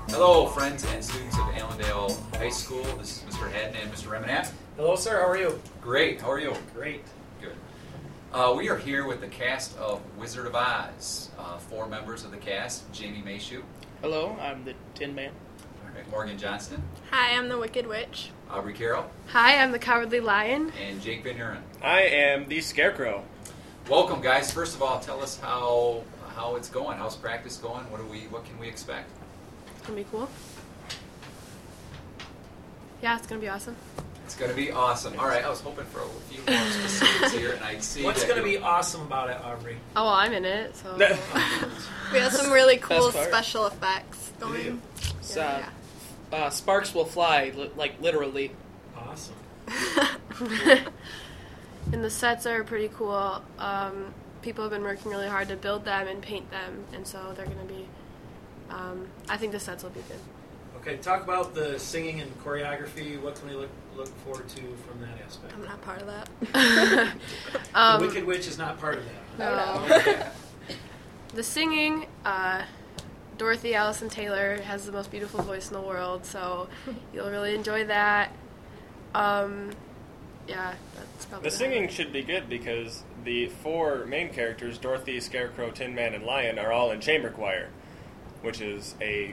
Hello, friends and students of Allendale High School. This is Mr. Haddon and Mr. Remenat. Hello, sir. How are you? Great. How are you? Great. Good. We are here with the cast of Wizard of Oz. 4 members of the cast: Jamie Mayshoe. Hello, I'm the Tin Man. All right, Morgan Johnston. Hi, I'm the Wicked Witch. Aubrey Carroll. Hi, I'm the Cowardly Lion. And Jake Van Uren. I am the Scarecrow. Welcome, guys. First of all, tell us how it's going. How's practice going? What can we expect? It's gonna be cool. Yeah, it's gonna be awesome. It's going to be awesome. All right, I was hoping for a few more specifics here, and I see. What's going to be awesome about it, Aubrey? Oh, well, I'm in it, so. We have some really cool Best part. special effects going. So, sparks will fly, like literally. Awesome. And the sets are pretty cool. People have been working really hard to build them and paint them, and so they're going to be. I think the sets will be good. Okay, talk about the singing and choreography. What can we look forward to from that aspect? I'm not part of that. The Wicked Witch is not part of that. No. The singing, Dorothy Allison Taylor has the most beautiful voice in the world, so you'll really enjoy that. Yeah, that's probably The singing should be good because the 4 main characters, Dorothy, Scarecrow, Tin Man, and Lion, are all in chamber choir, which is a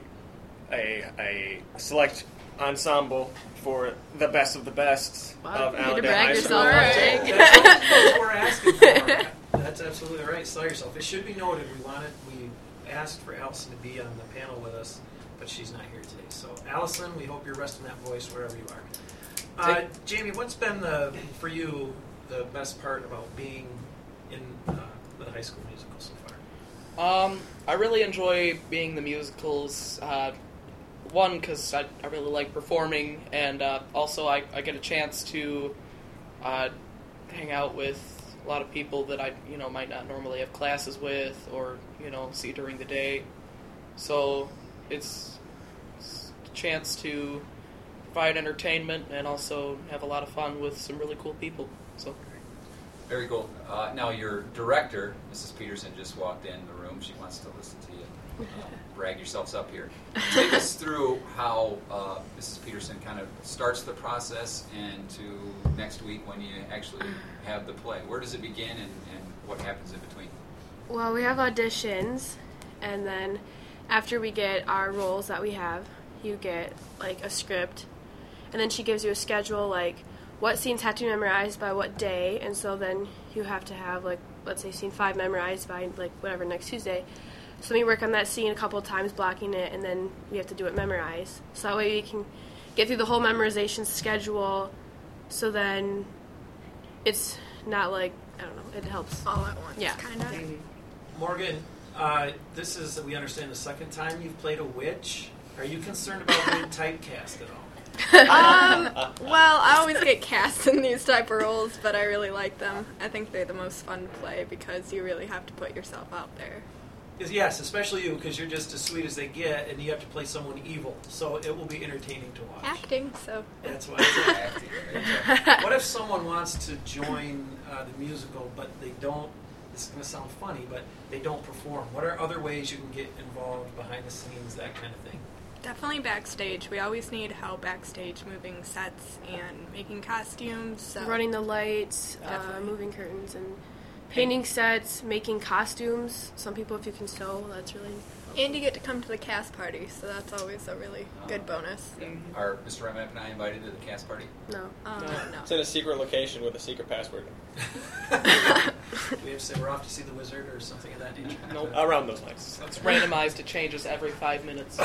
select ensemble for the best of the best Wow, of you need to Allendale brag High yourself School. up, Jake. That's what we're asking for. That's absolutely right. Sell yourself. It should be noted we asked for Allison to be on the panel with us, but she's not here today. So, Allison, we hope you're resting that voice wherever you are. Jamie, what's been for you the best part about being in the high school musical so far? I really enjoy being the musicals. One, because I really like performing, and also I get a chance to hang out with a lot of people that I might not normally have classes with or see during the day. So it's a chance to provide entertainment and also have a lot of fun with some really cool people. So. Very cool. Now, your director, Mrs. Peterson, just walked in the room. She wants to listen to you. Brag yourselves up here. Take us through how Mrs. Peterson kind of starts the process and to next week when you actually have the play. Where does it begin and what happens in between? Well, we have auditions, and then after we get our roles that we have, you get, like, a script, and then she gives you a schedule, like, what scenes have to be memorized by what day, and so then you have to have, like, let's say scene 5 memorized by, like, whatever, next Tuesday. So we work on that scene a couple of times, blocking it, and then we have to do it memorized. So that way we can get through the whole memorization schedule, so then it's not like, I don't know, it helps. All at once, Yeah. kind of. Morgan, this is, we understand, the second time you've played a witch. Are you concerned about being typecast at all? Well, I always get cast in these type of roles, but I really like them. I think they're the most fun to play because you really have to put yourself out there. Yes, especially you, because you're just as sweet as they get, and you have to play someone evil. So it will be entertaining to watch. Acting, so. That's why it's acting. Right? What if someone wants to join the musical, but they don't, this is going to sound funny, but they don't perform? What are other ways you can get involved behind the scenes, that kind of thing? Definitely backstage. We always need help backstage moving sets and making costumes. So. Running the lights, moving curtains, and painting sets, making costumes. Some people, if you can sew, that's really helpful. And you get to come to the cast party, so that's always a really good bonus. Are Mr. Remenat and I invited to the cast party? No. No. It's in a secret location with a secret password. Do we have to say we're off to see the wizard or something of that nature? Nope. Around those lines. It's randomized. It changes every 5 minutes.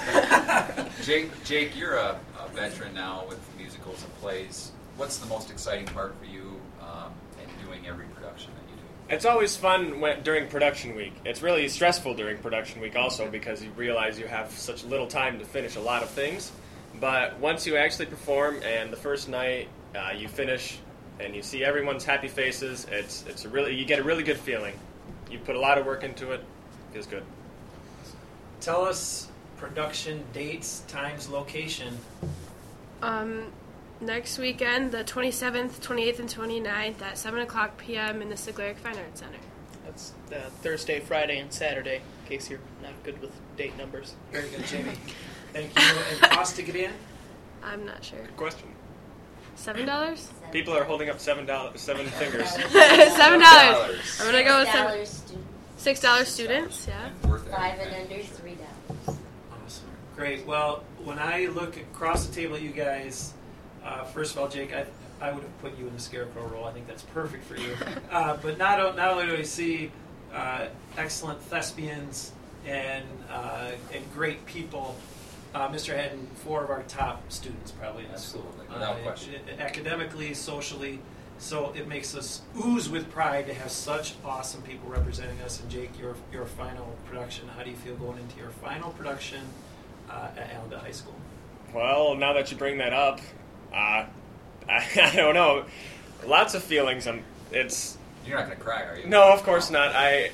Jake, you're a veteran now with musicals and plays. What's the most exciting part for you in doing every production that you do? It's always fun during production week. It's really stressful during production week also because you realize you have such little time to finish a lot of things. But once you actually perform and the first night you finish and you see everyone's happy faces, you get a really good feeling. You put a lot of work into it. It feels good. Tell us production dates, times, location. Next weekend, the 27th, 28th, and 29th at 7 o'clock p.m. in the Sigleric Fine Arts Center. That's Thursday, Friday, and Saturday. in case you're not good with date numbers. Very good, Jamie. Thank you. And cost to get in? I'm not sure. Good question. $7? People are holding up $7 fingers. $7. $7. I'm gonna go with $6 $6 students. Yeah. And worth 5 every and penny. under $3. Awesome. Great. Well, when I look across the table at you guys, first of all, Jake, I would have put you in the scarecrow role. I think that's perfect for you. But not only do I see excellent thespians and great people, Mr. Haddon, 4 of our top students probably in the school. Absolutely, without question. Academically, socially. So it makes us ooze with pride to have such awesome people representing us. And Jake, your final production, how do you feel going into your final production at Allendale High School? Well, now that you bring that up, I don't know. Lots of feelings. It's You're not going to cry, are you? no, of course not.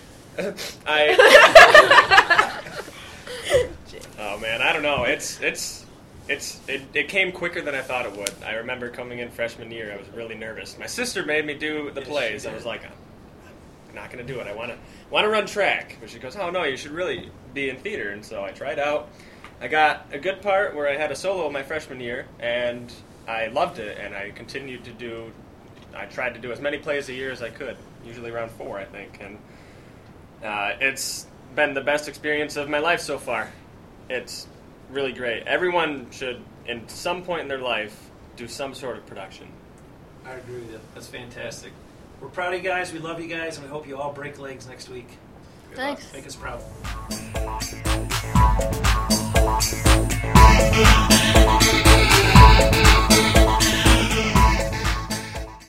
Oh man, I don't know. It came quicker than I thought it would. I remember coming in freshman year, I was really nervous. My sister made me do the Yes, plays. she I was did. like, I'm not going to do it. I want to run track. But she goes, oh no, you should really be in theater. And so I tried out. I got a good part where I had a solo my freshman year, and I loved it. And I continued to do. I tried to do as many plays a year as I could, usually around 4, I think. And it's been the best experience of my life so far. It's really great. Everyone should, in some point in their life, do some sort of production. I agree with you. That's fantastic. We're proud of you guys. We love you guys, and we hope you all break legs next week. Good luck. Thanks. Make us proud.